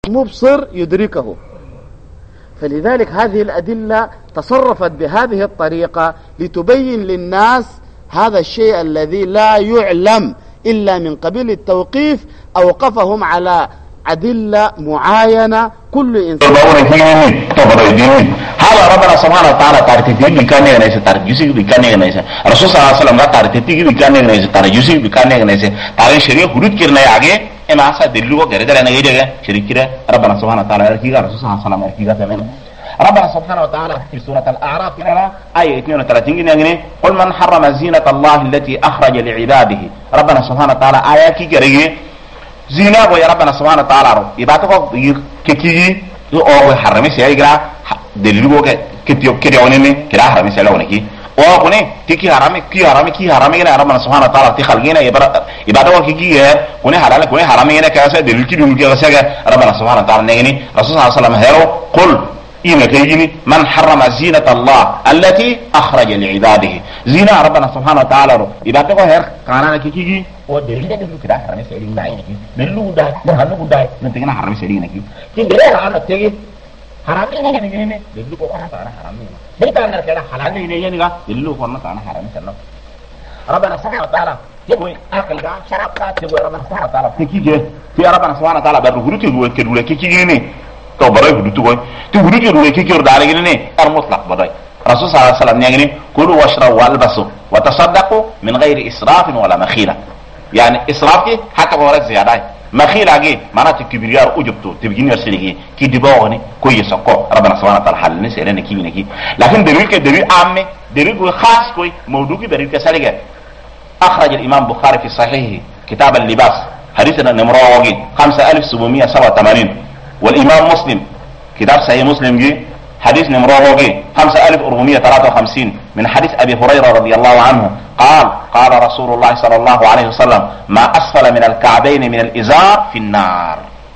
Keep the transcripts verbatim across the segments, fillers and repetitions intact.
مبصر يدركه. فلذلك هذه الأدلة تصرفت بهذه الطريقة لتبين للناس هذا الشيء الذي لا يعلم إلا من قبيل التوقيف. أوقفهم على أدلة معينة كل إنسان هذا ربنا سبحانه وتعالى تعرفتين بكانه نيسه ترجسي بكانه نيسه رسول صلى الله عليه وسلم تعرفتين بكانه نيسه ترجسي بكانه نيسه تعرف شريعة حدود كرنا يعجي إما أسا دلوا كرده لنا يجي شريعة كده ربنا سبحانه وتعالى يركيها رسول صلى الله عليه وسلم يركيها تمام. ربنا سبحانه وتعالى في سورة الأعراف كنا آية اثنين وثلاثين كنا قل من حرم زينة الله التي أخرج لعباده. ربنا سبحانه وتعالى آية كي كريه زينة ويا ربنا سبحانه وتعالى رو يباتوا كي أو حرمي سيجرا دلوا كتير كتير ونني كلا حرمي سيلا ونكي أو كونه تكي حرامي كي حرامي كي حرامي كنا ربنا سبحانه وتعالى تخلقينا يبرا يباتوا كي كي كونه حلال كونه حرامي كنا كذا دلوا كي دلوا كذا سيجا ربنا سبحانه وتعالى نيجي رسول صلى الله عليه وسلم هيرو قل إيه كيجيني من حرم زينة الله التي أخرج لعباده زينة ربنا سبحانه وتعالى رو يباتوا هير كانا كي كي ودلوا دلوا كذا حرامي سيلا نايجي دلوا ده نحن ده نتكلم حرامي سيلا نايجي تيجي على تيجي حرامي نيجي نيجي دلوا كونا كانا حرامي ليه كانا كذا حلال نيجي نيجي دلوا كونا كانا حرامي سيلا ربنا سبحانه وتعالى يقول أكل كا شراب كا تقول ربنا سبحانه وتعالى تيجي في ربنا سبحانه وتعالى بروح تقول كدولة كي كي تو براي هدوتو كوي تو هدوتو روي كي كير دالي ني ار مطلق بداي رسول صلى الله عليه وسلم نيغني كلوا واشربوا والبسوا وتصدقوا من غير اسراف ولا مخيله. يعني اسراف حتى ورا زياده مخيله جي معناته كبريار اوجبتو تبجيني رسلي كي ديبوني كوي يسكو ربنا سبحانه وتعالى حل ني سيرن كي ني لكن دليل كدليل عام دليل خاص كوي موضوع بريد كسالجه. اخرج الامام بخاري في صحيحه كتاب اللباس حديثنا نمره خمسة آلاف وسبعمائة وسبعة وثمانين والإمام مسلم كتاب صحيح مسلم جي حديث نمره جي خمسة آلاف وأربعمائة وثلاثة وخمسين من حديث أبي هريرة رضي الله عنه قال قال رسول الله صلى الله عليه وسلم ما أسفل من الكعبين من الإزار في النار.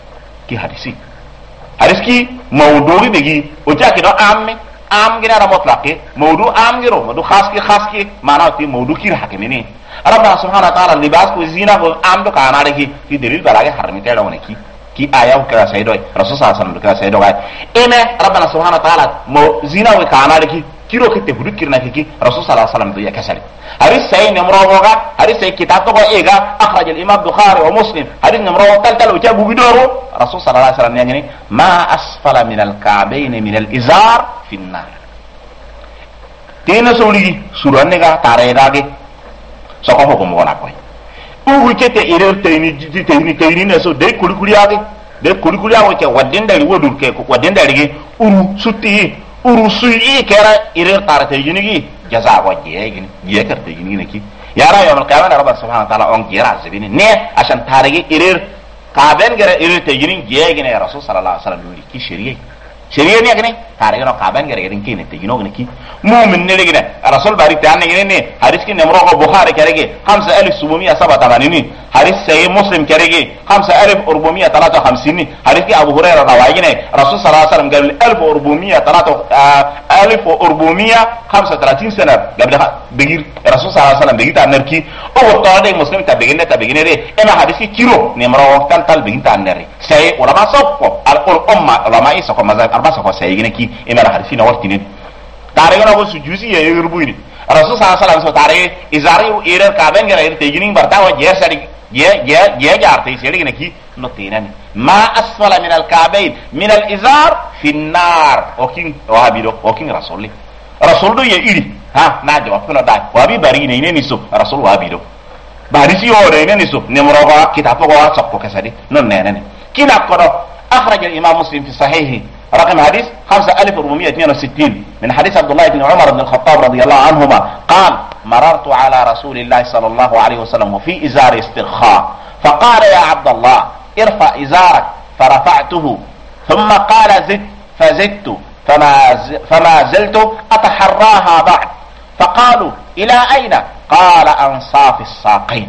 كي حديثي حديث كي موضوعي بيجي وجاء كده عام عام كده أنا مطلق موضوع عام كده موضوع خاص كي خاص كي معناه في موضوع كي حكمني ربنا سبحانه وتعالى اللباس كوزينة عام ده كأنا رجي في دليل بلاغي حرمته لونه كي كي آية وكذا سيدوي رسول صلى الله عليه وسلم كذا سيدوي إنه ربنا سبحانه وتعالى مو زينة وكأنا رجي كيرو كتير بدو كيرنا كي رسول صلى الله عليه وسلم دويا كسر. هذه سيد نمروه هذه سيد كتاب تقول إيجا أخرج الإمام بخاري ومسلم هذه نمروه تل تل وجاب بدورو رسول صلى الله عليه وسلم يعني ما أسفل من الكعبين من الإزار في النار. تين سولي سورة نجا تاريخه سقفه كم ولا كوي. ugu kete irer tayni tayni tayni ne so de kulikuli age de kulikuli awo ke wadden dari wodur ke wadden dari ge uru sutti uru suyi kera irer tara tayni gi jaza wa jegi je kar tayni ne ki yara yawm al-qiyamah rabbana subhanahu wa ta'ala on gira zabini ne ashan tarige irer kaben gere irer tayni jegi ne rasul sallallahu alaihi wasallam ki shari'a shari'a ne gane tarige no kaben gere gere ki ne tayni no ki mu'min ne gane rasul bari tan ne ne hadith ki nemro ko bukhari kerege خمسة آلاف وسبعمائة وسبعة وثمانين حديث صحيح مسلم كريجي خمسة آلاف وأربعمائة وثلاثة وخمسين حديث أبو هريرة روايجنا رسول صلى الله عليه وسلم قال ألف وأربعمائة وثلاثة ألف وأربعمائة وخمسة وثلاثين سنة قبل بغير رسول صلى الله عليه وسلم بغير تانركي أو طارق مسلم تبغينا تبغينا ده إما حديث كيلو نمرة تل تل بغير تانري صحيح ولا ما سوق الأمة ولا ما يسوق مزاج أربعة سوق صحيحنا كي إما الحديث نوارتين تاريخنا بس جوزي يربويني رسول صلى الله عليه وسلم تاري إزاري وإيرر كابن غير تيجينين برتاوا جيساري جي جي جي جارتي سيري نكى نطينني ما أسفل من الكعبين من الإزار في النار وكين وهابيدو وكين رسولي رسول دو يإيري ها ناجوا وفنا داي وهابي بارين يني نسو رسول وهابيدو باريسي هو يني نسو نمروا كتابه هو سبكو كسادي نون نينني كنا كنا أخرج الإمام مسلم في صحيحه رقم حديث خمسة آلاف وأربعمائة واثنين وستين من حديث عبد الله بن عمر بن الخطاب رضي الله عنهما قال مررت على رسول الله صلى الله عليه وسلم وفي إزار استرخاء فقال يا عبد الله ارفع إزارك فرفعته ثم قال زد فزدت فما, فما زلت أتحراها بعد فقالوا إلى أين قال أنصاف الساقين.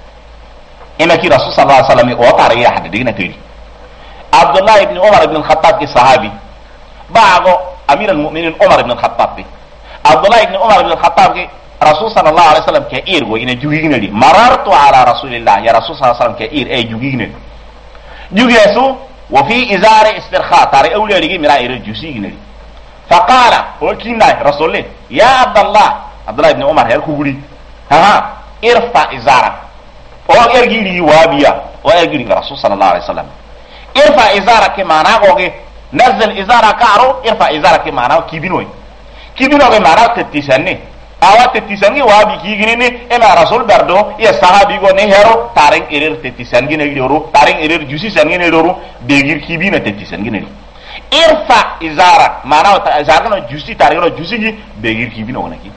إما كي رسول صلى الله عليه وسلم وطار يا حد دينا تري عبد الله بن عمر بن الخطاب كصحابي بعض امير المؤمنين عمر بن الخطاب عبد الله بن عمر بن الخطاب رسول صلى الله عليه وسلم كاير وين جوغينالي مررت على رسول الله يا رسول صلى الله عليه وسلم كاير اي جوغينالي جوغيسو وفي إزار استرخاء تاري أولي لغي مرا إير جوسي نري فقال وكينا رسول الله يا عبد الله عبد الله بن عمر هيركوري ها ارفع إزارك او ارغي وابيا او ارغي رسول صلى الله عليه وسلم ارفع إزارك معنا اوغي نزل إزارك عرو ارفع إزارك معنا كيبينوي كيبينوي معنا تتيسني awa tetisangi wabi kigini ni ema rasul berdo ya sahabi go ne hero taring erir tetisangi ne loro taring erir jusi sangi ne loro begir kibina tetisangi ne irfa izara mana ta izara no jusi taring no jusi gi begir kibina wona ki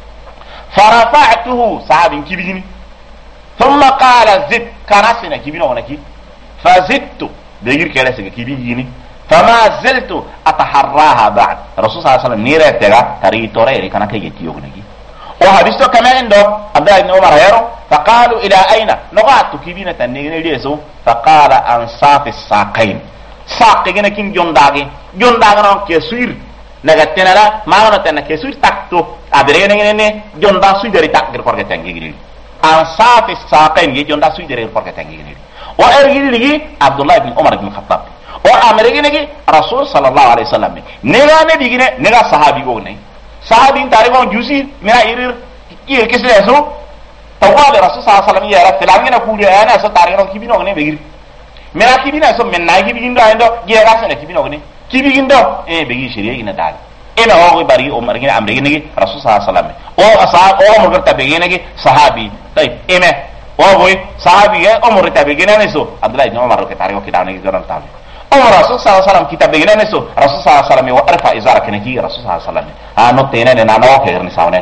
farafa'tuhu sahabin kibini thumma qala zid karasina kibina wona ki fazidtu begir kala siga kibini fama zaltu ataharraha ba'd rasul sallallahu alaihi wasallam nira tega tari tore kana kay yetiyo wona ki وحديثه كمان عنده عبد الله بن عمر هيرو فقالوا الى اين نقعت كيبينه تنين ليسو فقال انصاف الساقين ساقين كين جونداغي جونداغ نون كيسوير نغتنا لا ما نتنا كيسوير تاكتو ابرين ني جوندا سويدري تاكر فورغ تانغي انصاف الساقين جي جوندا سويدري فورغ تانغي وارغي عبد الله بن عمر بن الخطاب وامرغي رسول صلى الله عليه وسلم نيغا نبي نيغا صحابي غوني sahabi tarigon jusi mina irir kiye kisle so tawale rasul sallallahu alaihi wasallam yara tilangina kuli ana so tarigon kibino ne begir mina kibina so men na kibindo ando gera sene kibino ne kibindo e begi shiriye ina dal ina ho bari o margina amre ne rasul sallallahu alaihi wasallam o asab o mo garta begine ne sahabi tay eme o boy sahabi ge o mo rita begine ne so abdullah ibn umar ke tarigo kidane ge garan tal umar rasul sallallahu alaihi wasallam kita begine ne so rasul sallallahu alaihi wasallam wa arfa izaraka ne ki rasul sallallahu alaihi wasallam ano tenen na no ke ni sawne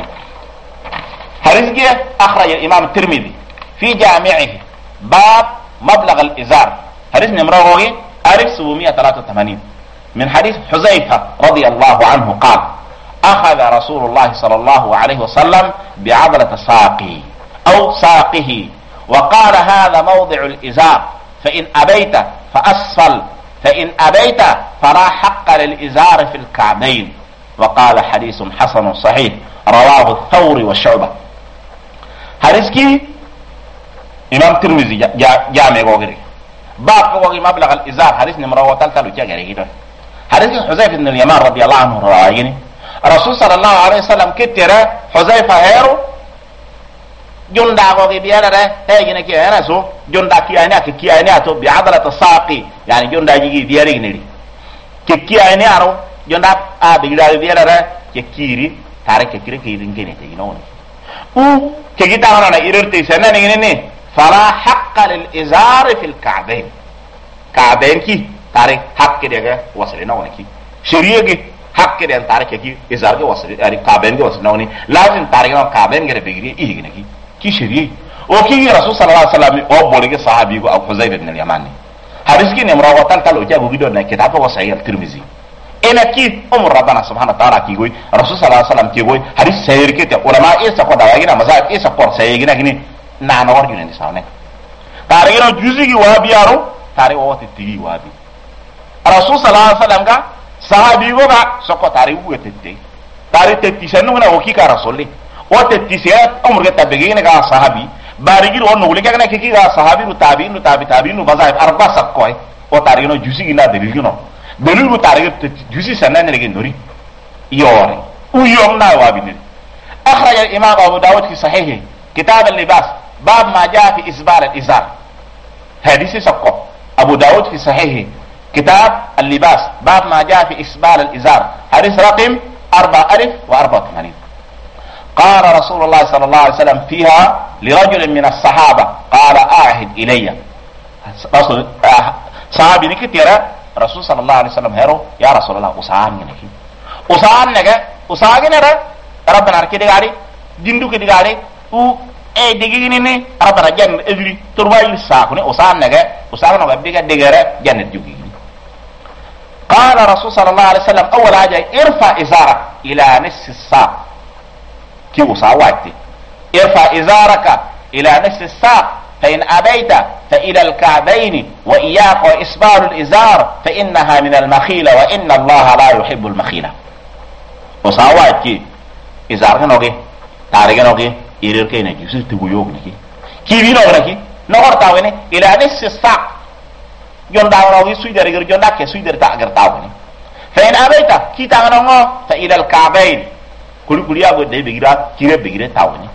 حديث أخرج الإمام الترمذي في جامعه باب مبلغ الإزار حديث نمره ألف سبعمائة وثلاثة وثمانين من حديث حذيفة رضي الله عنه قال أخذ رسول الله صلى الله عليه وسلم بعضلة ساقي أو ساقه وقال هذا موضع الإزار فإن أبيت فأسفل فإن أبيت فلا حق للإزار في الكعبين وقال حديث حسن صحيح رواه الثوري والشعبة حديث كي امام ترمذي جامع وغيره باب وغي مبلغ الازار حديث نمره وتلتلو جاغري كده حديث حذيفه بن اليمان رضي الله عنه رايني رسول صلى الله عليه وسلم كتر حذيفه هيرو جوندا وغي بيانا هيجنا كي انا سو جوندا كي انا كي انا تو بعضله الساقي يعني جوندا جيجي دياري نري كي كي انا ارو جوندا ا بيغدا بيانا كي كيري تارك كيري كي دينغني تينون او كيتا انا يرتي سنن ني فلا حق للازار في الكعبين كعبين كي تاريخ حق دغه وصلنا ونكي شريعه حق دغه تاريخ كي ازار كي وصل يعني كعبين كي وصلنا وني لازم تاريخ كعبين غير بيغري ايه نكي كي شريعه وكي رسول صلى الله عليه وسلم او بولغي صحابي ابو حذيفه بن اليماني حديث كي نمره وتلتلو جابو غيدو نا كتاب وصحيح الترمذي ena ki umur rabbana subhanahu wa ta'ala ki goy rasul sallallahu alaihi wasallam ki goy hadis sayir ke te ulama isa ko da wagina mazhab isa ko sayir gina gini na na warju ne sawne tare gino juzi gi wabi yaro tare o wote tigi wabi rasul sallallahu alaihi wasallam ga sahabi go ga soko tare wu tete tare tete sanu na o ki ka rasulli o tete se umur ke tabegi ne ga sahabi bari giro no wuli ga na ki ga sahabi ru tabi'in ru tabi tabi'in ru mazhab arba sakko o tare gino juzi gi na dalil gino دليل تاريخ جزء سنن لكن نوري يوري ويوم نا وابين اخرج الامام ابو داود في صحيحه كتاب اللباس باب ما جاء في اسبال الازار حديث سقط ابو داود في صحيحه كتاب اللباس باب ما جاء في اسبال الازار حديث رقم أربعة ألف وأربعة وثمانين قال رسول الله صلى الله عليه وسلم فيها لرجل من الصحابه قال اعهد الي رسول صحابي كثيره رسول صلى الله عليه وسلم هيرو يا رسول الله اسان نكي اسان نگا اساگه نرا ربنا ركي دغاري ديندو كي دغاري او اي دغي ني ني ربنا جن اجري ترواي ساكو ني اسان نگا اسان نگا بيگا دغره جنت جوغي قال رسول صلى الله عليه وسلم اول حاجه ارفع ازارك الى نصف الساق كي وساواتي ارفع ازارك الى نصف الساق فإن أبيت فإلى الكعبين وإياك وإسبال الإزار فإنها من المخيلة وإن الله لا يحب المخيلة وصاوات كي إزار كنوكي تاريك نوكي إيرير كي نجي سيستيبو يوك نكي كي بي نوك نكي نوكر تاويني إلى نصف الساق jonda rawi suidere gir jonda ke suidere ta agar tawni fa in abaita kita ngano fa ila al ka'bayn kuli kuli abo de bigira kire bigira tawni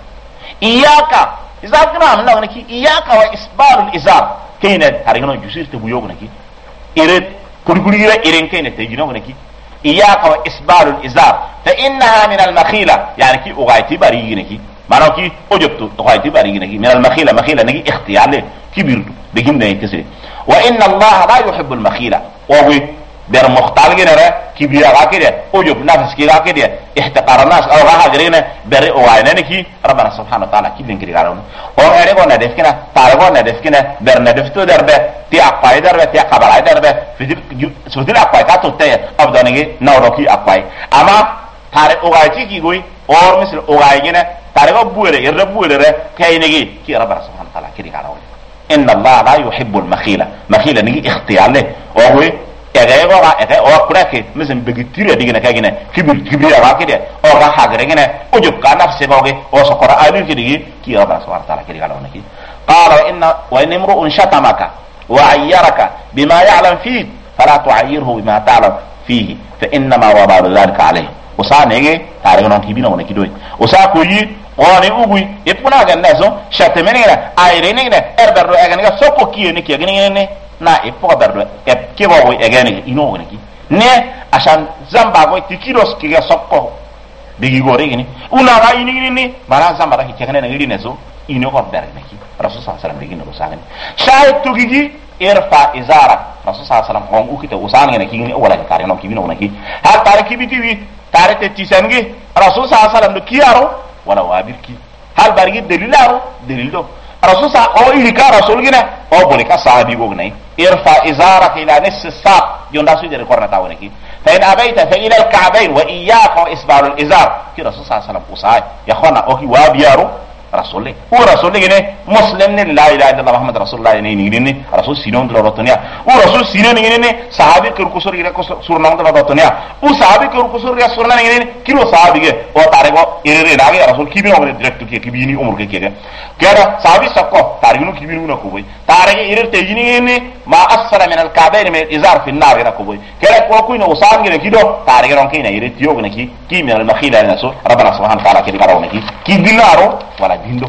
iyaka izakra am la ki iyaka wa isbarul izar kayna harigano jusir te buyo gonaki ire kuli kuli ire ire kayna te jino gonaki iyaka wa isbarul izar fa innaha min al makhila yani ki ugaiti bari ginaki mano ki ojobtu ugaiti bari ginaki min al makhila makhila nagi ikhtiyale kibirdu begin ne kese wa inna allaha la yuhibbu al makhila wa wi ber mukhtal genere kibriya gakide ojob nafs ki gakide ihtiqar nas aw gaha gerene ber o waynene ki rabbana subhanahu wa ta'ala kibin kiri garon o ere gona defkina tare gona defkina ber na defto derbe ti aqay derbe ti qabala derbe fidil sudil aqay ka to te abdanigi nawroki aqay ama tare o gayti ki goy or misal o gaygene tare go buere yerre buere re kaynigi ki rabbana subhanahu wa ta'ala kiri garon inna allaha la yuhibbu al makhila makhila nigi ikhtiyale o wi ege go ga ege o kurake misen begitire digina kagine kibir kibir ga kide o ga hagre gine o jub ka nafse boge o so qara alu kidi ki Allah subhanahu wa ta'ala kidi galo naki qala inna wa in imru'un shatamaka wa ayyaraka bima ya'lam fihi fala tu'ayyirhu bima ta'lam fihi fa inna ma wabalu dhalika alayhi usanege tare non kibina wona kidoy usa ko yi oni ugui e puna ga nazo shatemenira ayrene ne erberdo ega ne sokko kiyene kiyene ne na e poka berdo e kebo go egene ino wona ki ne asan zamba go tikiros ki ga sokko digi go regini una ga ini ni bara zamba ra ki kene ne ne so ino ko berne ki rasul sallallahu alaihi wasallam digi no sangani shay to gigi irfa izara rasul sallallahu alaihi wasallam on ukita usangani ne ki ni wala ka tare no ki bino wona ki ha tare ki bitiwi tare te tisangi rasul sallallahu alaihi wasallam do kiyaro wala wabirki hal bargi delilaro delilo rasul sa o ilika rasul gina o bolika sahabi go gnai irfa izaraka ila nis saq jonda su jere korna tawnaki fa in abaita fa ila al ka'bayn wa iyyaka wa isbal al izar ki rasul sallallahu alaihi wasallam usai ya khona o ki wabiyaru rasul o rasul gine muslim ne la ilaha illallah muhammad rasulullah ne ni ni rasul sinon do rotonia o rasul sinon ne ne sahabi kur kusur gira kusur surna do rotonia o sahabi kur kusur gira surna ne ne kilo sahabi ge o tare go ire na ge rasul kibi no direct ke kibi ni umur ke ke kera sahabi sakko tare no kibi no ko boy tare ge ire te yini ne ma asfala min al ka'bayn min izar fi an-nar ira ko boy kera ko ko no usam ge kido tare ge ron kina ire tiyo ne ki ki min al makhila na so rabbana subhanahu wa ta'ala ke garo ne ki ki dinaro wala dindo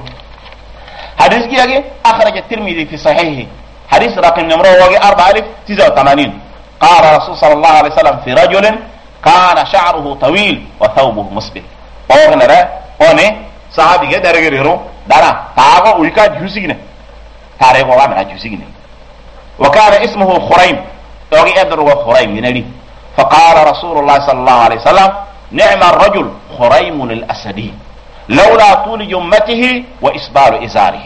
حديث كي أخرج الترمذي في صحيحه حديث رقم نمره وجه أربعة آلاف تسعة وثمانين قال رسول صلى الله عليه وسلم في رجل كان شعره طويل وثوبه مسبل أغنى أني صحابي كده رجله دارا تاغو ويكا جوسينه تاريغو وامنا جوسينه وكان اسمه خريم توغي أدرو خريم ينادي فقال رسول الله صلى الله عليه وسلم نعم الرجل خريم الأسدي لولا طول جمته وإسبال إزاره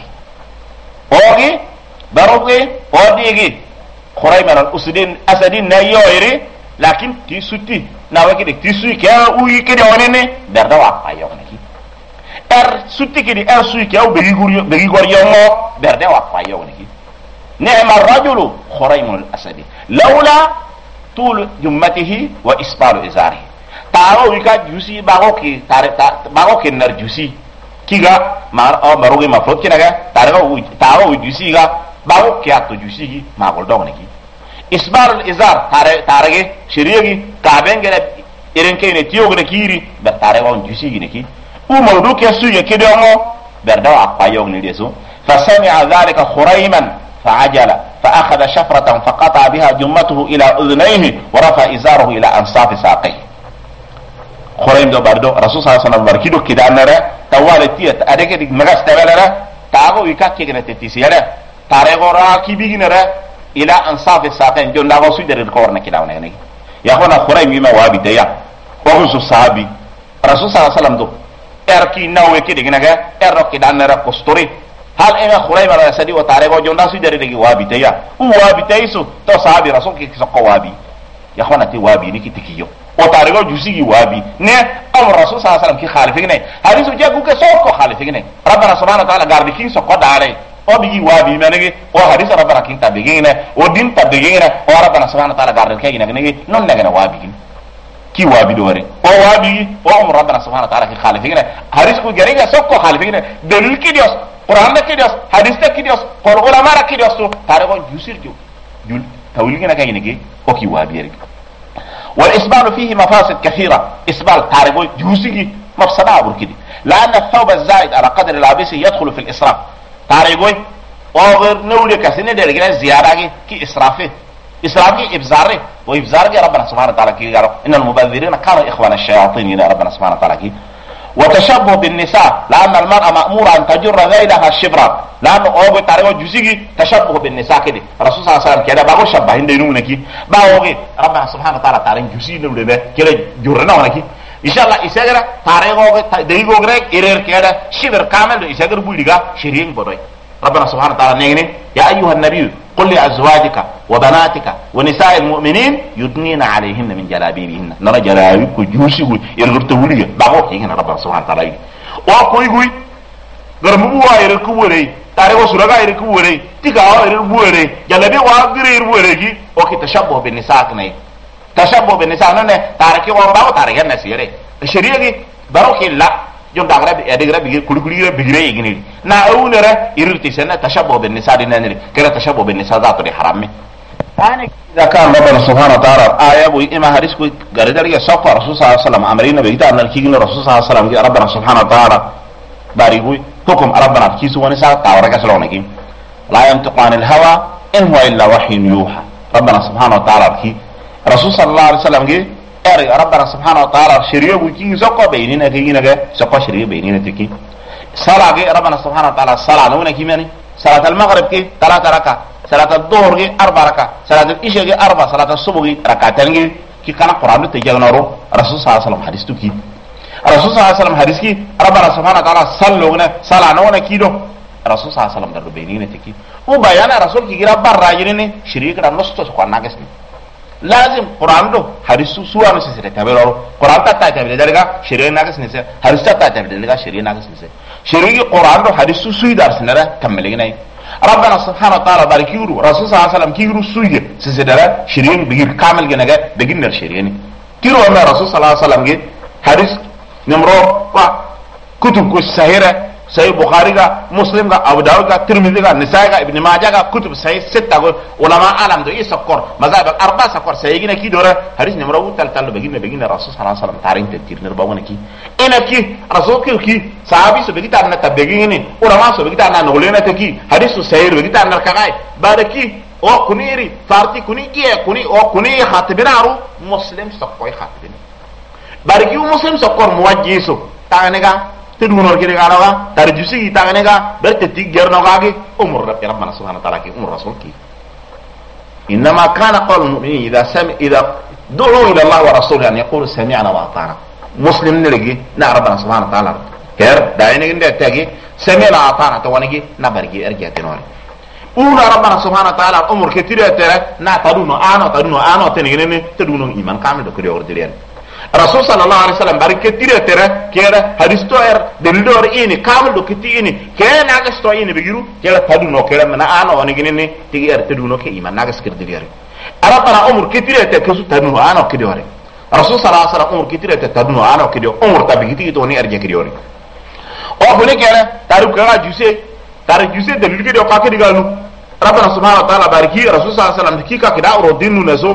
أوغي بروغي أوديغي خريم الأسدين أسدين نيويري لكن تيسوتي ناوكي دي تيسوي كيا وي كده ونيني بردوا أيوغنكي ار سوتي كده ار سوي كيا بيغوريو بيغوريو بردوا أيوغنكي نعم الرجل خريم الأسدي لولا طول جمته وإسبال إزاره taro wika jusi bago ki tare bago ki nar jusi kiga mar o marugi ma fot kinaga taro taro jusi ga bago ki ato jusi gi ma gol dog neki isbar al izar tare tarege shiriyegi kabengere iren kene tiyogo ne kiri ber tare won jusi gi neki u mawdu ke suye kedo mo ber dawa apayo ni deso fa sami'a dhalika khurayman فعجل فأخذ شفرة فقطع بها جمته إلى أذنيه ورفع إزاره إلى أنصاف ساقيه خريم دو باردو رسول صلى الله عليه وسلم بركيدو كدانره توالتيه اديك دي مغاس تبلره تاغو ويكا كيغنا تتيسيره تاريغو راكي بيغنره الى انصاف الساقين جو ناغو سيدر الكورنا كداونه ني يا خونا خريم بما وابي ديا وهو صحابي رسول صلى الله عليه وسلم دو اركي ناوي كدي غنغا ارو كدانره كوستوري هل انا خريم على سدي وتاريغو جو ناس سيدر دي وابي ديا وابي تيسو تو صحابي رسول كي سكو وابي يا خونا تي وابي ني كتيكيو o tarigo jusigi wabi ne am rasul sallallahu alaihi wasallam ki khalifigne hadisu jagu ke so ko khalifigne rabbana subhanahu wa ta'ala gardi kin so ko dare o bigi wabi menege o hadis rabbana kin tabigine o din tabigine o rabbana subhanahu wa ta'ala gardi kay nege non nege wabi ki wabi dore o wabi o am rabbana subhanahu wa ta'ala ki khalifigne hadis ko gariga so ko khalifigne dalil ki dios qur'an ki dios hadis ki dios qul ulama ki dios to tarigo jusir jo jul tawilgina kaynigi oki wabiyari wal isbal fihi mafasid kathira isbal tarigo jusigi mafsada burkidi لأن الثوب الزائد على قدر لابسه يدخل في الإسراف تاريخوي وغير نولي كسنة درجة زيادة كي إسرافه إسرافه إبزاره وإبزاره ربنا سبحانه وتعالى كي قالوا إن المبذرين كانوا إخوان الشياطين إلى ربنا سبحانه وتعالى كي وتشبه بالنساء لأن المرأة مأمورة أن تجر ذيلها الشبرات لأنه أوغي تاريخ جزيجي تشبه بالنساء كده الرسول صلى الله عليه وسلم كده باغو شبهين دينونا كي باغوغي ربنا سبحانه وتعالى تاريخ جزيجي نولي كده جرنا ونكي إن شاء الله إساقرا تاريخوغي ديغوغريك إرير كده شبر كامل إساقر بوليغا شريين بدوي ربنا سبحانه وتعالى نيغني يا أيها النبي قل لأزواجك وبناتك ونساء المؤمنين يدنين عليهن من جلابيبهن نرى جلابيبك جوسي يرغرتو وليغا باغو يغنى ربنا سبحانه وتعالى وكوي كوي غرمبوا يركو ولي تاريخو سرغا يركو ولي تيغا يركو ولي جلابي واغري يركو ولي اوكي تشبه بالنساء كني تشبه بالنساء نne tariki wa bawo tariki na sire sharia gi baroki la jom dagra bi edigra bi kuli kuli bi gire yigini na awunere irti sene tashabbu bin nisa dinani kera tashabbu bin nisa zatu di harammi yani idza kan rabbuna subhanahu wa ta'ala aya bu ima haris ku garidar ya safa rasul sallallahu alaihi wasallam amrina bi ta annal kigin rasul sallallahu alaihi wasallam ki rabbuna subhanahu wa ta'ala bari hu hukum rabbuna kisu wa nisa tawara ka salona ki la yantiqan al hawa in huwa illa wahyun yuha rabbuna subhanahu wa ta'ala ki rasul sallallahu alaihi wasallam ki eri rabbana subhanahu wa ta'ala shari'a bu ki sokko beynina ke yina ge sokko shari'a beynina tiki sala ge rabbana subhanahu wa ta'ala sala no ki mani salat al maghrib ki talata raka salat al dhuhr ki arba raka salat al isha ki arba salat al subh ki rakatan ki ki kana qur'an te jagnaro rasul sallallahu alaihi wasallam hadis tu ki rasul sallallahu alaihi wasallam hadis ki rabbana subhanahu wa ta'ala sallu ne sala no na ki do rasul sallallahu alaihi wasallam dar beynina tiki o bayana rasul ki gira barra yini shari'a ka nosto ko nagas ni لازم قرآن دو حديث سوا نسي سيرة تابلو قرآن تاتا تابلو دلغا شريع ناقص نسي حديث تاتا تابلو دلغا شريع ناقص نسي شريع قرآن دو حديث سوي دار سنرى كملي ناي ربنا سبحانه وتعالى بارك يورو رسول صلى الله عليه وسلم كيورو سوي سيسي دارا شريع بغير كامل جنغا بغير نر شريع ني كيرو أما رسول صلى الله عليه وسلم جي حديث نمرو و كتب كو سهيرة صحيح بخاري کا مسلم کا ابو داؤد کا ترمذی کا نسائی کا ابن ماجہ کا کتب صحیح ستہ کو علماء عالم دو یہ سکر مذاهب الاربعه سکر صحیح نے کی دورہ حدیث نمبر تل تل بگین بگین رسول صلی اللہ علیہ وسلم تارین تیر نرباون کی ان کی رسول کی کی صحابی سو بگی تان تبگین علماء سو بگی تان نولنا کی حدیث صحیح بگی تان نرکای بارکی او کنیری فارتی کنی کی کنی او کنی خاطبنارو مسلم سکوی خاطبن بارکی مسلم سکر موجیسو تانگا تدونور كده قالوا ترجسي تاغنيغا برتتي غيرنوغاغي امر رب ربنا سبحانه وتعالى كي امر رسول كي انما كان قول المؤمنين اذا سمع اذا دعوا الى الله ورسوله ان يقولوا سمعنا واطعنا مسلم نلقي نا ربنا سبحانه وتعالى كير دايني ند تاغي سمعنا واطعنا توانيغي نبرغي ارجع تنوري اون ربنا سبحانه وتعالى امر كتير ترى نا تدونو انا تدونو انا تنيغني تدونو ايمان كامل دكري اوردير رسول صلى الله عليه وسلم بارك كتير ترى كيرا حديثو ار دلدور اني كامل دو كتي اني كان ناقص تو اني بيجرو كيرا تدونو كيرا من انا ونغني تيغي ار تدونو كي ايمان ناقص كير ديري ربنا امر كتير ترى كسو تدونو انا كديوري رسول صلى الله عليه وسلم امر كتير ترى تدونو انا كديو امر تبيتي تو ني ارجا كديوري او بني كيرا تارو كرا جوسي تارو جوسي دلدو كديو كاكي ديغالو ربنا سبحانه وتعالى باركي رسول صلى الله عليه وسلم كيكا كدا اورو دينو نسو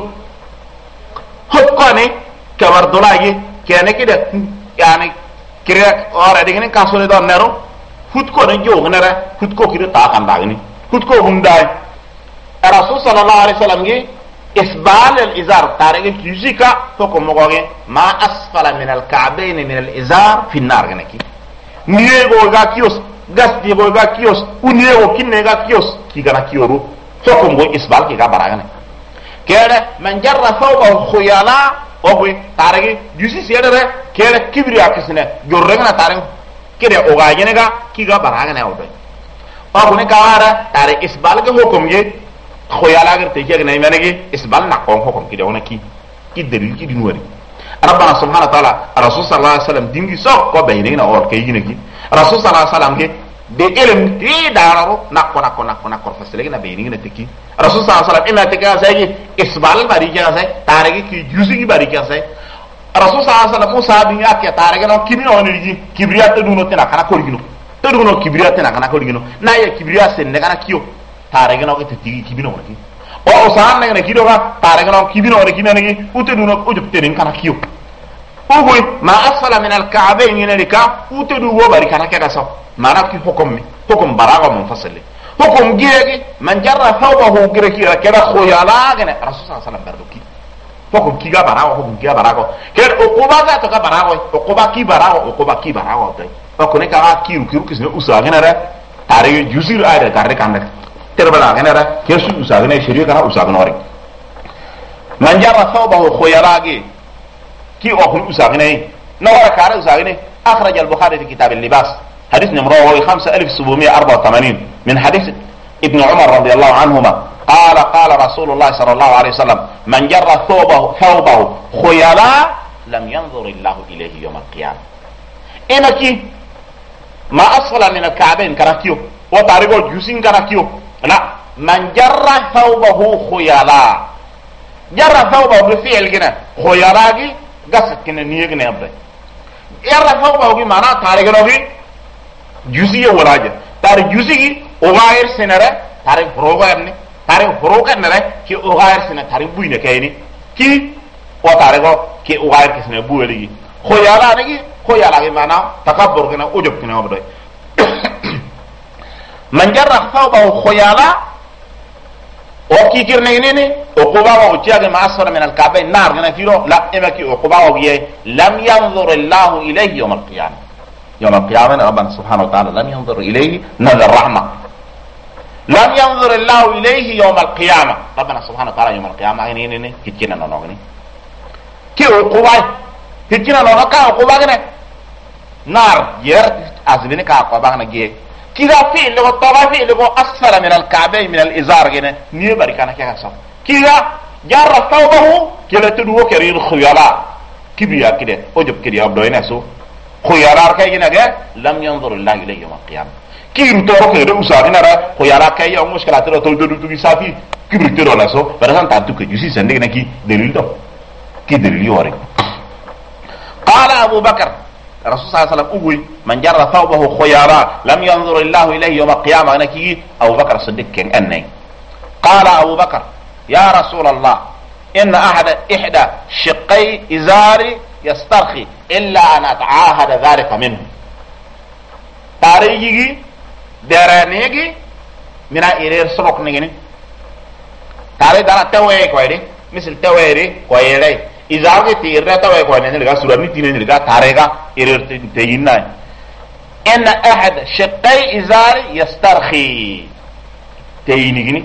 حقاني kabar dolagi kene kide yani kire ora digene kasole do nero hut ko ne jog nera hut ko kire ta kan dagni hut ko gundai rasul sallallahu alaihi wasallam gi isbal al izar tarege fizika to ko mogoge ma asfala min al ka'bayn min al izar fi an-nar ganaki niego ga kios gas di bo ga kios uniego kinne ga kios ki gana kioru to ko mo isbal ki ga baragane kere man jarra thawba khuyala ogwe tarege jusi siere kere kibriya kisne jorrenga tareng kire oga yenega kiga baraga ne obe ogune kawara tare isbal ge hukum ge khoyala gar te jege ne menege isbal na kon hukum ki de wona ki ki dalil ki dinwari rabbana subhanahu wa ta'ala rasul sallallahu alaihi wasallam dingi so ko bayne na or kay yinegi rasul sallallahu alaihi wasallam ge de elem ti dararo nakko nakko nakko nakko fasele na bayne na tiki rasul sallallahu alaihi wasallam ina tika sai isbal bari ja sai tarege ki jusi bari ja sai rasul sallallahu alaihi wasallam musa bi akya tarege no kimi no ni kibriya to duno tena kana ko rigino to duno kibriya tena kana ko rigino na ye kibriya sen ne kana kiyo tarege no ke tigi kimi no ni o usahan ne kido ga tare ga no kibino ne kinani utedu no ujub terin kana kiyo ugoy ma asfala min al-ka'bayn ne ka utedu wo bari kana keda so mana ki hukum mi hukum baraga munfasili hukum giyegi man jarra thawbahu gireki keda khoyala gane rasul sallallahu alaihi wasallam barduki hukum kiga baraga hukum kiga baraga ker ukuba za to ka baraga ukuba ki baraga ukuba ki baraga dai ko ne ka kiru kiru kisne usagina ra tare jusir ayda garre kanda terbala gane ra kesu usagina shiriya kana usagina ore man jarra thawbahu khoyala gi ki o usagina no wala kare usagina akhraj al-bukhari fi kitab al-libas حديث نمره خمسة ألف سبعمائة أربعة وثمانين من حديث ابن عمر رضي الله عنهما قال قال رسول الله صلى الله عليه وسلم من جر ثوبه ثوبه خيلا لم ينظر الله إليه يوم القيامة إنك ما أسفل من الكعبين كراكيو وطارقو جوسين كراكيو لا من جر ثوبه خيلا جر ثوبه بفعل كنا خيلا قصد كنا نيجنا يبدأ جر ثوبه معناه طارقو jusi ye waraja tare jusi gi o gaer senere tare program ni tare program ne ki o gaer senere tare buine kayni ki o tare go ki o gaer ki senere bueli ko yala ne gi ko yala gi mana takabbur gina o job kina obdo man jarra thawba khayala o ki kirne ni ni o ko ba o tiage ma asfara min al-ka'bayn nar gina firo la emaki o ko ba o ye lam yanzur Allah ilayhi yawm al-qiyamah يوم القيامة ربنا سبحانه وتعالى لم ينظر إليه نظر رحمة لم ينظر الله إليه يوم القيامة ربنا سبحانه وتعالى يوم القيامة هني هني هتكينا نونغني كي عقوبة هتكينا نونغ كا عقوبة هنا نار ير أزبني كا عقوبة هنا جيه كذا في اللي هو طبعا في اللي هو أسفل من الكعبين من الإزار هنا نيبري كنا كذا صار كذا جار ثوبه كذا تدوه كرير خيالا كبيا كده أجب كده أبدوين أسو خيارار كاي نغا لم ينظر الله اليه يوم القيامه كيرو تورو كيرو usagina ra khuyara kay yo mushkila tro to do tu safi kibri tero la so par exemple tantu ke jusi sende na ki delil to ki delil yore qala abu bakr rasul sallallahu alaihi wasallam ugoy man jarra thawbahu khuyara lam yanzur allah ilayhi yawm القيامه na ki abu bakr siddiq ken annay qala abu bakr ya rasul allah ان احد احدى شقي ازاري يسترخي إلا أن أتعاهد ذلك منه تاريجي درانيجي من إيرير سلوك نيجي تاري دارا توي كويري مثل تويري كويري إذا أجي تيرنا توي كويري نلقى سورة نتيني نلقى تاريجا إيرير تيجينا إن أحد شقي إزاري يسترخي تيجيني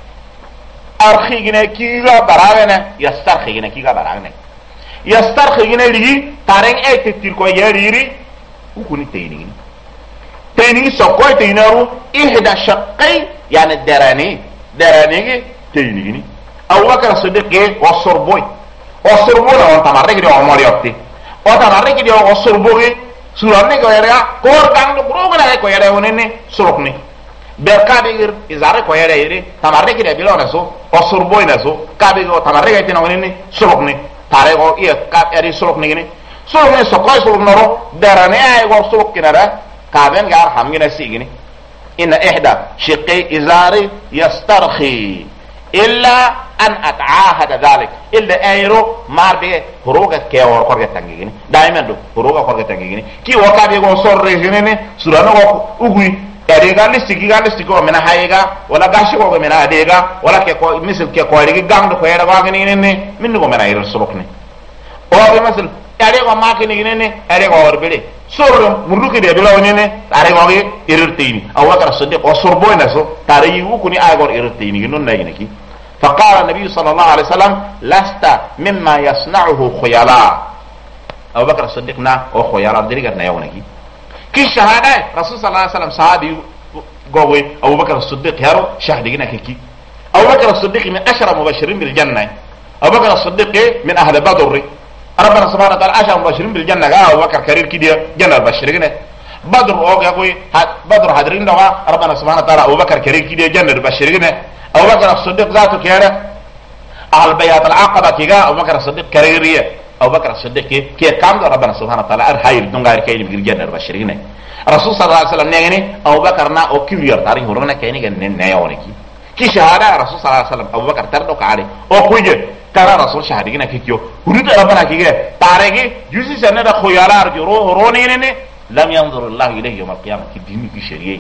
أرخي جنا كيغا براغنا يسترخي جنا كيغا براغنا يسترخي جنا لي تارين اي تتير كو يريري وكوني تيني تيني سوكو تينارو احدى شقي يعني الدراني دراني تيني او بكر الصديق والصربوي والصربوي لو انت مريك دي عمر يوتي وانت مريك دي والصربوي سوراني كو يريا كور كان دو بروغنا كو يريا ونني سروكني berkabir izare ko yere yere tamarre ki de bilona so والصربوي نسو كابي tamarre ki tinawni surukni tare go iya ka eri suruk ni ni suruk ni so koy suruk noro darane ay go suruk kinara kaben gar hamgina sigini inna ihda shiqi izari yastarkhi illa an at'ahada dhalik illa ayro marbe huruga ke or korga tangini daimen do huruga korga tangini ki wakabe go sorre hinene surano go ugui adega listiki ga listiko mena hayega wala gashi ko mena adega wala ke ko misal ke ko rigi gangdo ko yera wagani ne min ko mena yero surukni o be misal adega makini ne adega orbele sorro muruki de bilo ne are wagi irtini aw wakar sadiq o sorbo na so tare yi wukuni ay gor irtini non nay neki فقال النبي صلى الله عليه وسلم لست مما يصنعه خيالا ابو بكر الصديق نا او خيالا دريغنا يونكي كي شهاده رسول صلى الله عليه وسلم صحابي غوي ابو بكر الصديق يارو شهدنا كي ابو بكر الصديق من اشهر مبشرين بالجنه ابو بكر الصديق من اهل بدر ربنا سبحانه وتعالى اشهر مبشرين بالجنه ابو بكر كرير كي جنه البشرين بدر او غوي بدر حاضرين دوا ربنا سبحانه وتعالى ابو بكر كرير كي جنه البشرين ابو بكر الصديق ذاته كيره اهل بيعه العقبه كي ابو بكر الصديق كريريه ابو بكر الصديق كي كام ربنا سبحانه وتعالى ارحيل دونغار كاي بير جنة البشرين رسول صلى الله عليه وسلم نيغني ابو بكر نا او كيبير تاري هورنا كاي نيغن نيوني كي ki shahada rasul sallallahu alaihi wasallam abubakar tar do kare o kuje kara rasul shahadi gina kikyo huruta rabana kige tarege jusi sanada khoyalar juro roni ne lam yanzur allah ilayhi yawm al-qiyamah ki dini ki shari'i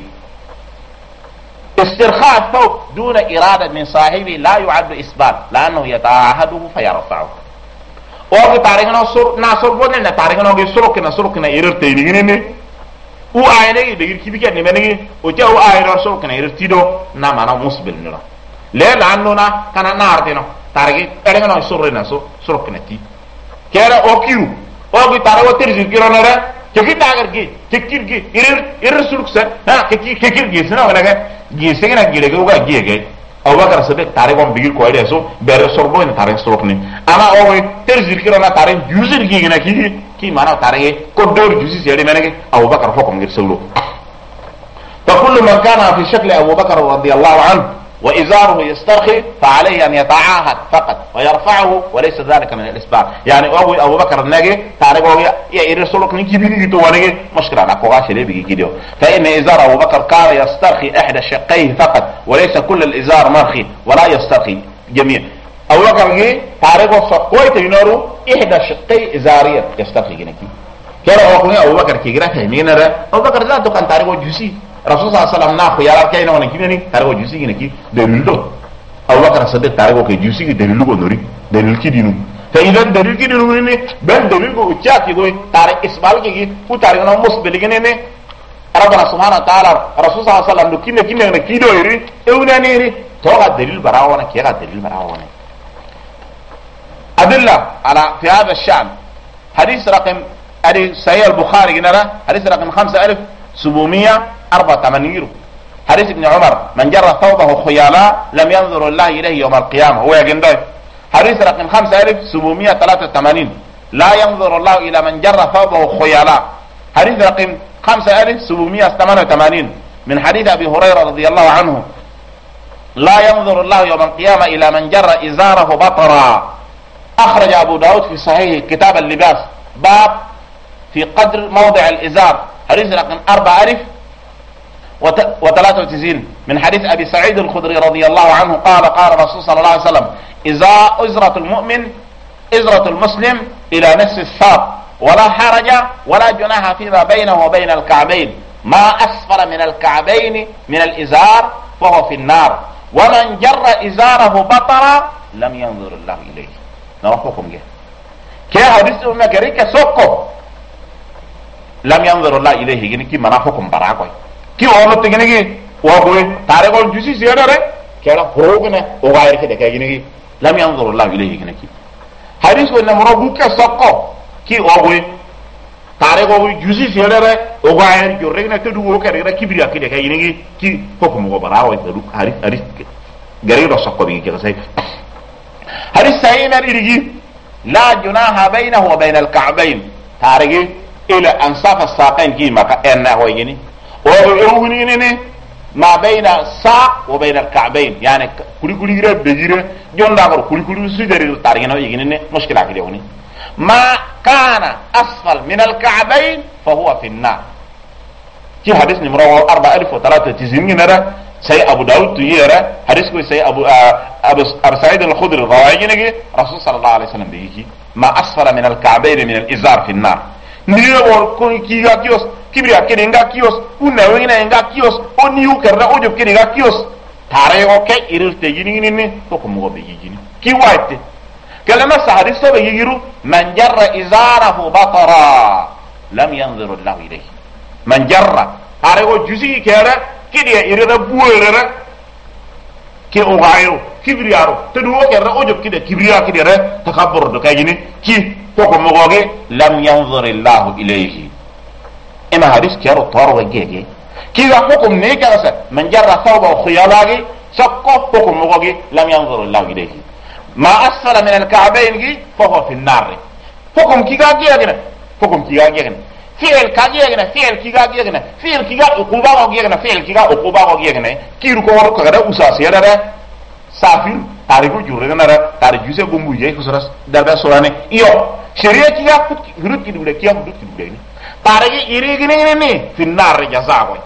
استرخاء الثوب دون إرادة من صاحبه لا يعد إثبات لأنه يتعاهده فيرفعه وفي تاريخ نصر نصر بودنا تاريخ نوغي سرق نسرق نيرر تينيني او آينه دغير كي بيكي نمني او جاو آينه سرق نيرر تيدو نا مانا مسبل نرا لا لانه نا كان ناردينو تاريخ تاريخ نو سرق نسو سرق نتي كيرا اوكيرو او بي تاريخ ترجي كيرو نرا كي تاغر جي تكير جي ير ير سرق سا ها كي كير جي سنا ولا جي سينا جي لغا جي جي أو بكر صدق تاريخ هم بيجي كويس يسوع بيرسول بوين تاريخ سرقني أما أوه ترزيل كيرو نا تاريخ جوزر كي هنا كي كي مانا تاريخ كودور جوزي سيري منك أو بكر حكم غير سلو فكل من كان في شكل أبو بكر رضي الله عنه وإزاره يسترخي فعليه أن يتعاهد فقط ويرفعه وليس ذلك من الإسباب يعني أبو أبو بكر الناجي تاريخ هو يرسلك نيجي بيجي تو ونيجي مشكلة على كوغاش اللي بيجي كده فإن إزار أبو بكر كان يسترخي إحدى شقيه فقط وليس كل الإزار مرخي ولا يسترخي جميع أبو بكر جي تاريخ سقوي تينورو إحدى شقي إزارية يسترخي جنكي كده أبو أبو بكر كي جرا فهمين هذا أبو بكر لا تو كان تاريخ جوسي رسول الله صلى الله عليه وسلم ناخو يارا كاينا وانا كيني تاريخ جوسي جنكي دليل دو أبو بكر صدق تاريخ كي جوسي دليل دو نوري دليل كي دينو فإذا دليل كي دينو ني بل دليل كو تشاكي دو تاريخ إسماعيل كي او تاريخ نو مسبل كي ربنا سبحانه وتعالى رسول الله صلى الله عليه وسلم كيني كيني كي دو يري اوناني نيري توغا دليل براوانا كيغا دليل براوانا أدلة على في هذا الشأن حديث رقم حديث صحيح البخاري جنرا حديث رقم خمسة ألف سبعمية أربعة وثمانين حديث ابن عمر من جر ثوبه خيالا لم ينظر الله إليه يوم القيامة هو يجندوي حديث رقم خمسة ألف سبعمية ثلاثة وثمانين لا ينظر الله إلى من جر ثوبه خيالا حديث رقم خمسة ألف سبعمية ثمانية وثمانين من حديث أبي هريرة رضي الله عنه لا ينظر الله يوم القيامة إلى من جر إزاره بطرا أخرج أبو داود في صحيح كتاب اللباس باب في قدر موضع الإزار حديث رقم أربعة ألف وثلاثة وتسعين من حديث أبي سعيد الخدري رضي الله عنه قال قال رسول صلى الله عليه وسلم إذا أزرة المؤمن إزرة المسلم إلى نصف الساق ولا حرج ولا جناح فيما بينه وبين الكعبين ما أسفل من الكعبين من الإزار فهو في النار ومن جر إزاره بطرا لم ينظر الله إليه نوحكم جه كي حديث أمي كريكا سوكو لم ينظر الله إليه جني كي منافقكم براكوي كي أولو تجني كي وأقول تاريخون جوسي سيادة رك كلا فروقنا وغير كده كي جني لم ينظر الله إليه جني كي حديث وإن مرابوك سوكو كي أقول تاريخون جوسي سيادة رك وغير جورنا تدوو كده كبريا كده كي جني كي حكم وبراكوي تدوك حديث حديث غير سوكو بيجي كده ساي حديث ساينا ريجي لا جناح بينه وبين الكعبين تاريخي إلى أنصاف الساقين كيما كأنه هو يجني ويقولون ما بين الساق وبين الكعبين يعني كل كل يرى بيجرى جون داغر كل كل سيدر تاريخنا يجني مشكلة كده هوني ما كان أسفل من الكعبين فهو في النار كي حديث نمرة أربعة ألف وثلاثة وتسعين نرى سي أبو داود تيجي حديث كوي سي أبو أبو أبو سعيد الخدري الرواية رسول صلى الله عليه وسلم بيجي ما أسفل من الكعبين من الإزار في النار ndiyo wor ko kiga kios kibria kene nga kios una wengina nga kios oni ukerra ojo kene nga kios tare o ke irte yini ni to ko mo be yini ki waite kalama sahari so be yiru man jarra izarahu batara lam yanzur Allah ilayhi man jarra tare o jusi kera kidia irira buere ke o gairo kibriaro to do kerra ojo kide kibria kidere takabbur do kay yini ki koko mogoge lam yanzur Allah ilayhi ima hadis kero toro wegege kiga hukum ne kasa man jarra thawba khiyalagi sakko koko mogoge lam yanzur Allah ilayhi ma asfala min al-ka'bayn gi fa huwa fi an-nar hukum kiga gege hukum kiga gege fi'l kaga gege fi'l kiga gege fi'l kiga uquba gege fi'l kiga uquba gege kiru ko wor ko da usasi yada safir tariku jurre na tari juse gumbu je ko soras darba sorane iyo sharia kiga hurut ki dubde kiya hurut ki dubde ni tarigi iri gine ne ni finnar jazago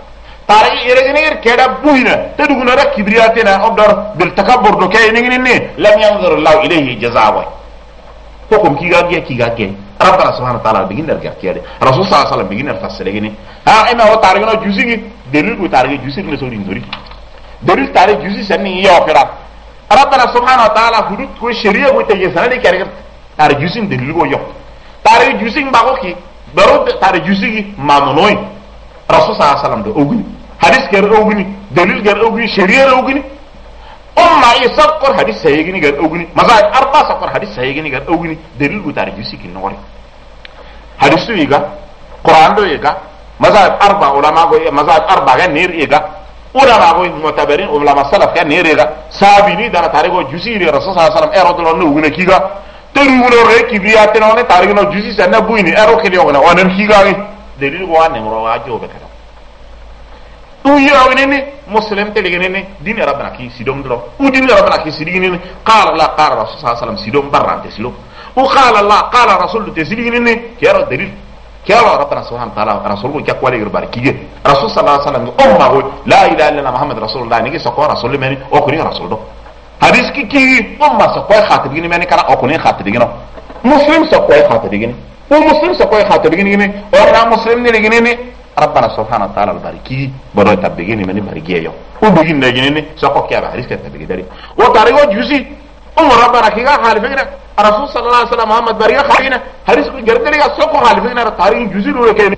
tare ere ne keda buina te duguna ra kibriyatena obdor bil takabbur do kay ne ne lam yanzur Allah ilayhi jazaawa ko kom ki ga ge ki ga ge rabbana subhanahu wa ta'ala bigin dar garkiyade rasul sallallahu alaihi wasallam bigin dar fasale gini ha ema o tare no jusigi delil ko tare jusigi ne so ndori delil tare jusi sanni yo kira rabbana subhanahu wa ta'ala hudud ko sharia ko te sanani kare tare jusin delil ko yo tare jusing ba ko ki baro tare jusigi mamonoy rasul sallallahu alaihi wasallam do oguni hadis ger oguni dalil ger oguni sharia oguni umma yasqur hadis sayigini ger oguni mazaj arba saqur hadis sayigini ger oguni dalil bu tare jusigi nori hadis tu iga quran do iga mazaj arba ulama go mazaj arba ga nir iga ulama go mutabarin ulama salaf ga nir iga sabini dara tare go jusiri rasul sallallahu alaihi wasallam ero do no oguni kiga terulo re kibriyate no ne tare no jusi sanna buini ero kili ogona onen kiga ni dalil go ane moro wa jobe kada tu yaw ne muslim te ligene ne dini rabbana ki sidom dro u dini rabbana ki sidigene ne qala la qala rasul sallallahu alaihi wasallam sidom barrante silo u qala la qala rasul te sidigene ne kero dalil kero rabbana subhanahu wa ta'ala rasul ko jakwale gir bar kige rasul sallallahu alaihi wasallam umma go la ilaha illa muhammad rasulullah ni ki sako rasul meni o ko ni rasul do hadis ki ki umma sako khatib gini meni kala o ko ni khatib gini muslim sako khatib gini o muslim sako khatib gini ne o ra muslim ni ligene ne rabbana subhanahu wa ta'ala bariki bodo tabigini meni bariki yo o bigin ne gini ne sako kya ba hadis ka tabigi dari o tarigo jusi umma rabbana ki ga halifina rasul sallallahu alaihi wasallam muhammad bariga khalina hadis ko gerdeli ga sako halifina tarigo jusi do ke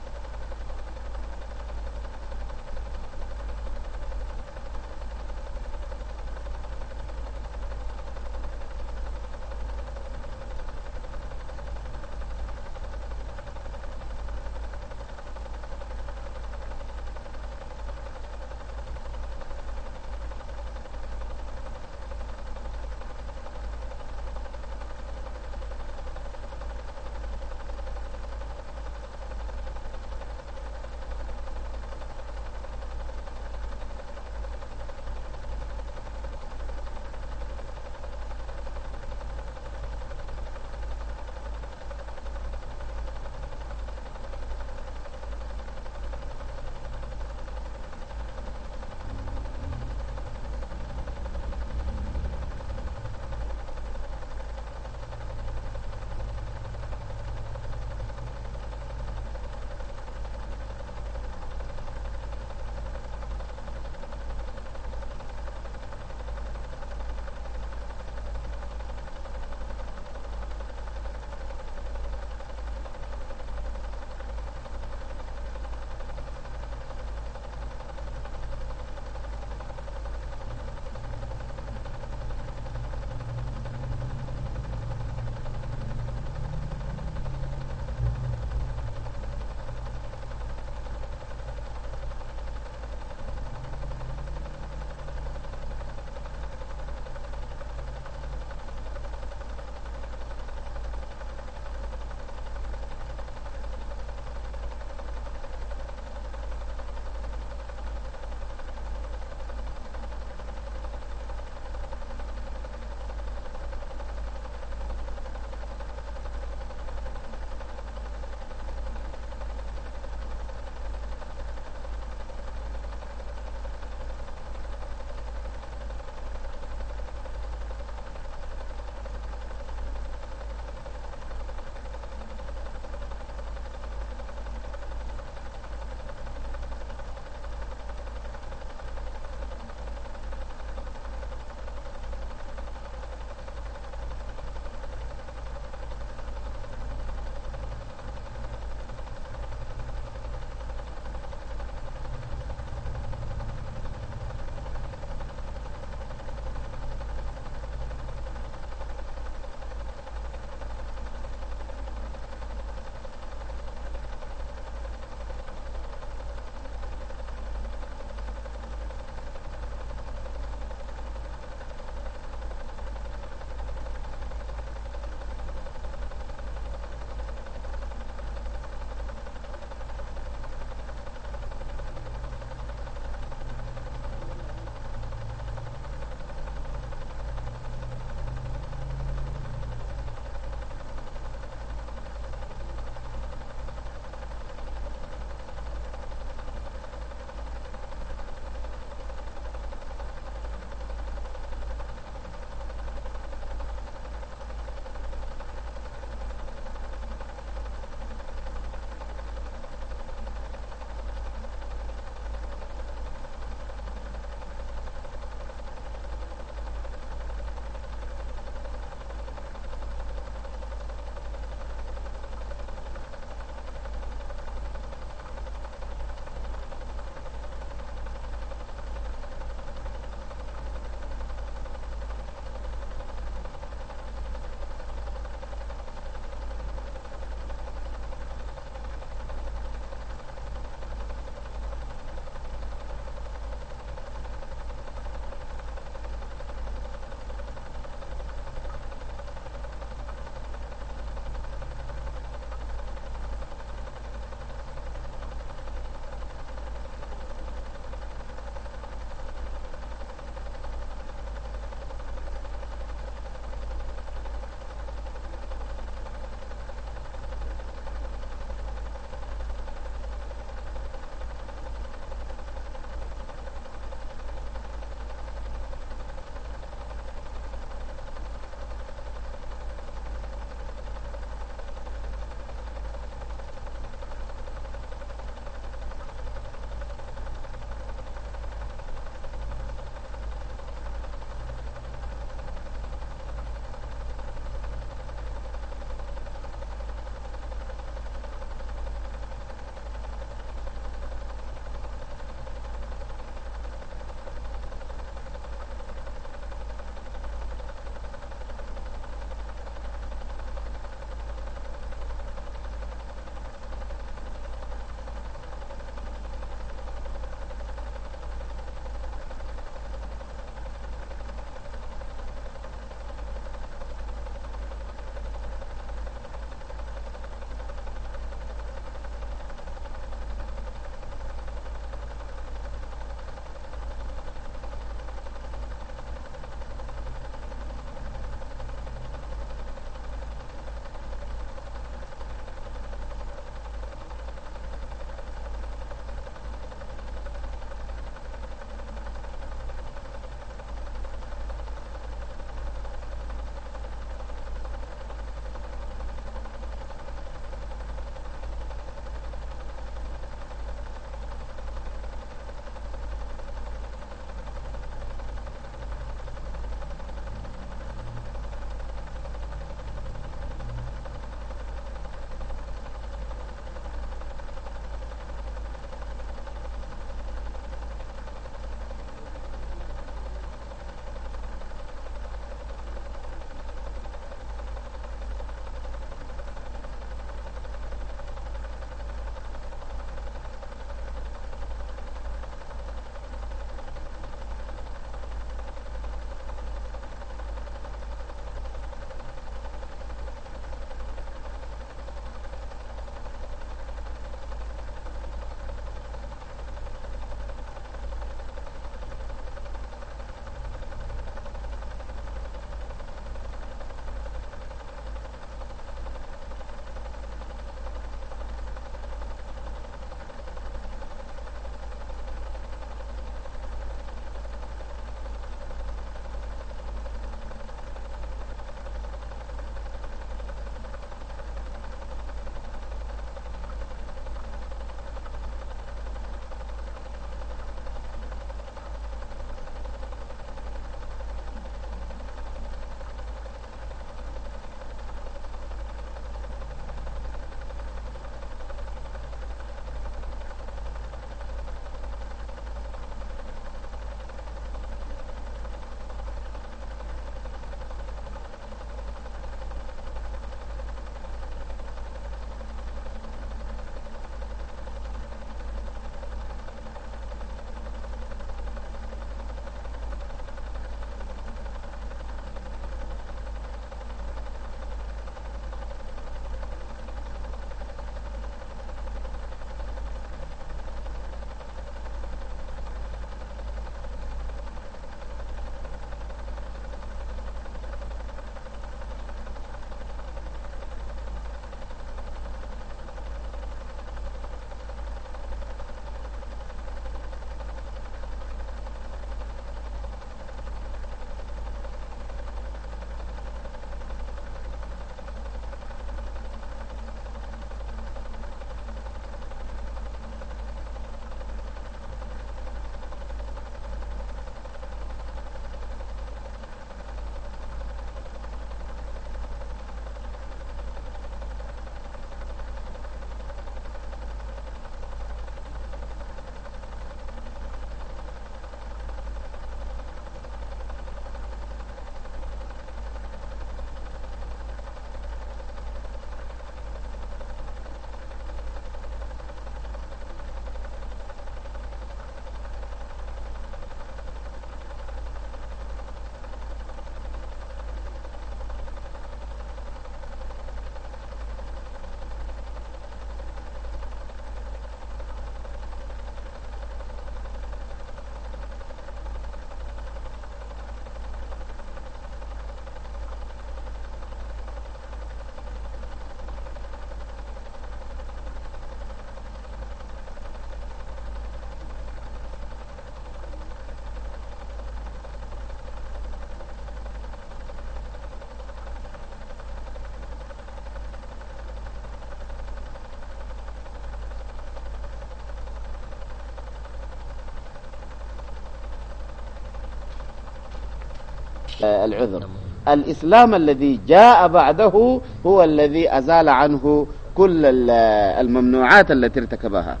العذر. الإسلام الذي جاء بعده هو الذي أزال عنه كل الممنوعات التي ارتكبها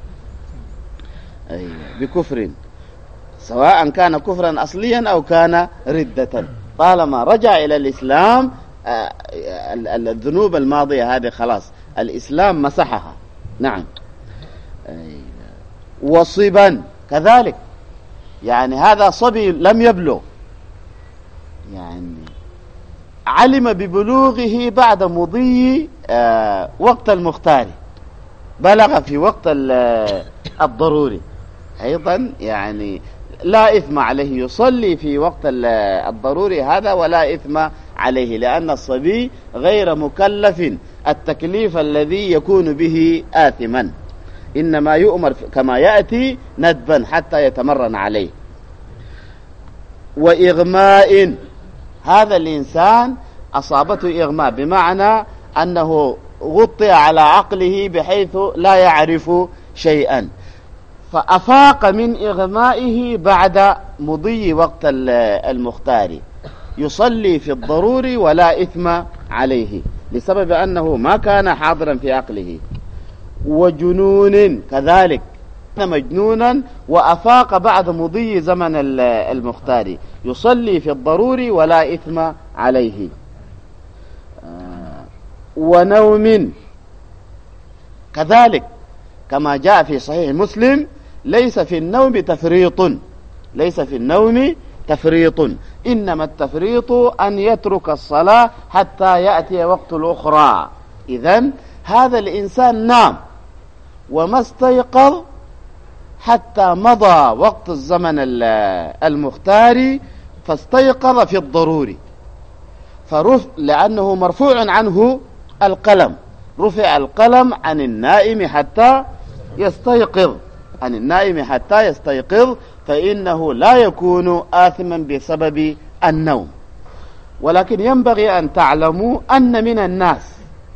بكفر، سواء كان كفرا أصليا أو كان ردة. طالما رجع إلى الإسلام الذنوب الماضية هذه خلاص الإسلام مسحها. نعم. وصبا كذلك، يعني هذا صبي لم يبلغ، يعني علم ببلوغه بعد مضي آه وقت المختار، بلغ في وقت الضروري، أيضا يعني لا إثم عليه، يصلي في وقت الضروري هذا ولا إثم عليه، لأن الصبي غير مكلف التكليف الذي يكون به آثما، إنما يؤمر كما يأتي ندبا حتى يتمرن عليه. وإغماء، هذا الإنسان أصابته إغماء، بمعنى أنه غطي على عقله بحيث لا يعرف شيئا، فأفاق من إغمائه بعد مضي وقت المختار، يصلي في الضروري ولا إثم عليه بسبب أنه ما كان حاضرا في عقله. وجنون كذلك، مجنونا وأفاق بعد مضي زمن المختار، يصلي في الضروري ولا إثم عليه. ونوم كذلك، كما جاء في صحيح مسلم: ليس في النوم تفريط، ليس في النوم تفريط، إنما التفريط أن يترك الصلاة حتى يأتي وقت الأخرى. إذن هذا الإنسان نام وما استيقظ حتى مضى وقت الزمن المختار، فاستيقظ في الضروري، فرف لأنه مرفوع عنه القلم، رفع القلم عن النائم حتى يستيقظ، عن النائم حتى يستيقظ، فإنه لا يكون آثما بسبب النوم. ولكن ينبغي أن تعلموا أن من الناس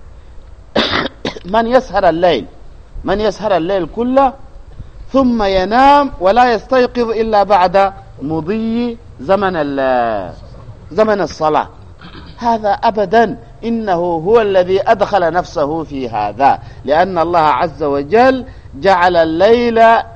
من يسهر الليل، من يسهر الليل كله ثم ينام ولا يستيقظ إلا بعد مضي زمن زمن الصلاة. هذا أبدا إنه هو الذي أدخل نفسه في هذا، لأن الله عز وجل جعل الليل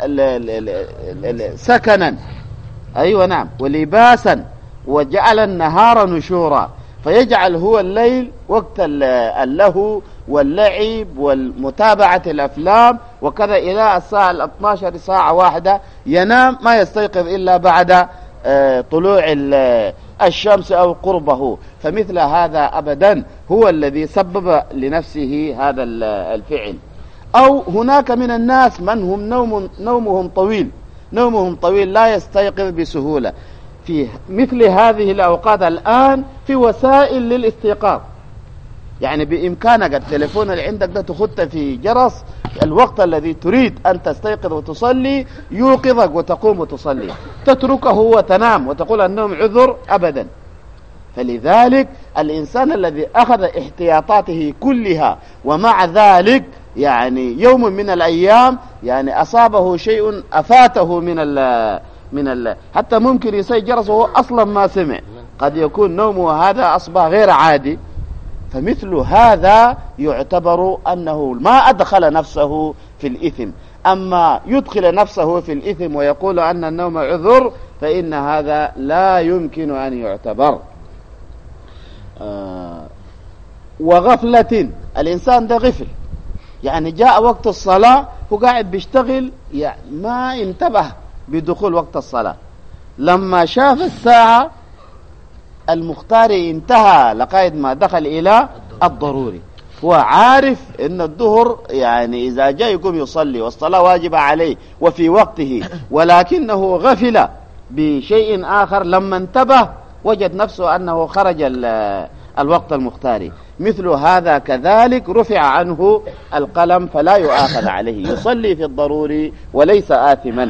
سكنا، أيوة نعم، ولباسا، وجعل النهار نشورا، فيجعل هو الليل وقت اللهو واللعب والمتابعة الأفلام وكذا، إلى الساعة الاثنى عشر ساعة واحدة ينام، ما يستيقظ إلا بعد طلوع الشمس أو قربه. فمثل هذا أبدا هو الذي سبب لنفسه هذا الفعل. أو هناك من الناس من هم نوم نومهم طويل، نومهم طويل لا يستيقظ بسهولة. في مثل هذه الأوقات الآن في وسائل للاستيقاظ، يعني بإمكانك التليفون اللي عندك ده تخط في جرس الوقت الذي تريد أن تستيقظ وتصلي، يوقظك وتقوم وتصلي، تتركه وتنام وتقول النوم عذر أبدا. فلذلك الإنسان الذي أخذ احتياطاته كلها ومع ذلك يعني يوم من الأيام يعني أصابه شيء أفاته من ال من ال حتى ممكن يسي جرس وهو أصلا ما سمع، قد يكون نومه هذا أصبح غير عادي، فمثل هذا يعتبر أنه ما أدخل نفسه في الإثم. أما يدخل نفسه في الإثم ويقول أن النوم عذر، فإن هذا لا يمكن أن يعتبر. آه وغفلة، الإنسان ده غفل، يعني جاء وقت الصلاة هو قاعد بيشتغل، يعني ما انتبه بدخول وقت الصلاة، لما شاف الساعة المختار انتهى لقائد ما دخل إلى الضروري، هو عارف ان الظهر يعني إذا جاء يقوم يصلي والصلاة واجبة عليه وفي وقته، ولكنه غفل بشيء آخر، لما انتبه وجد نفسه أنه خرج الوقت المختاري. مثل هذا كذلك رفع عنه القلم فلا يؤاخذ عليه، يصلي في الضروري وليس آثما.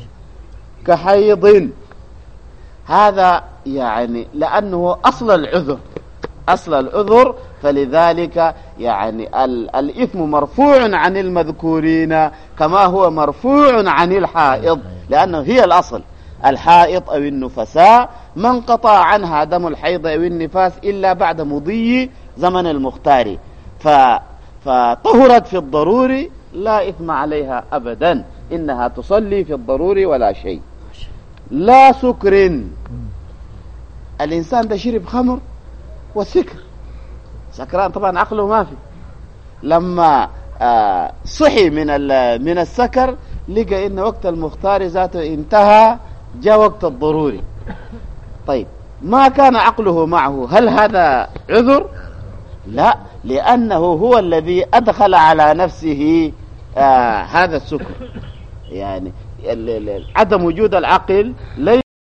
كحيض، هذا يعني لأنه أصل العذر، أصل العذر، فلذلك يعني الإثم مرفوع عن المذكورين كما هو مرفوع عن الحائض، لأنه هي الأصل. الحائض أو النفساء ما انقطع عنها دم الحيض أو النفاس إلا بعد مضي زمن المختار، ف فطهرت في الضروري لا إثم عليها أبدا، إنها تصلي في الضروري ولا شيء. لا سكر، الإنسان ده شرب خمر وسكر، سكران طبعا عقله ما في، لما آه صحي من من السكر لقى إن وقت المختار ذاته انتهى، جاء وقت الضروري. طيب ما كان عقله معه، هل هذا عذر؟ لا، لأنه هو الذي أدخل على نفسه آه هذا السكر، يعني عدم وجود العقل